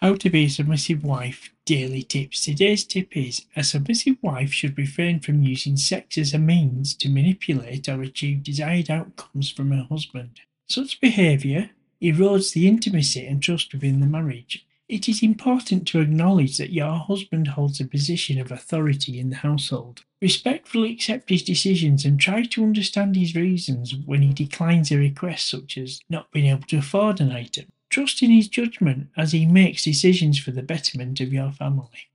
How to be a submissive wife daily tips. Today's tip is a submissive wife should refrain from using sex as a means to manipulate or achieve desired outcomes from her husband. Such behaviour erodes the intimacy and trust within the marriage. It is important to acknowledge that your husband holds a position of authority in the household. Respectfully accept his decisions and try to understand his reasons when he declines a request such as not being able to afford an item. Trust in his judgment as he makes decisions for the betterment of your family.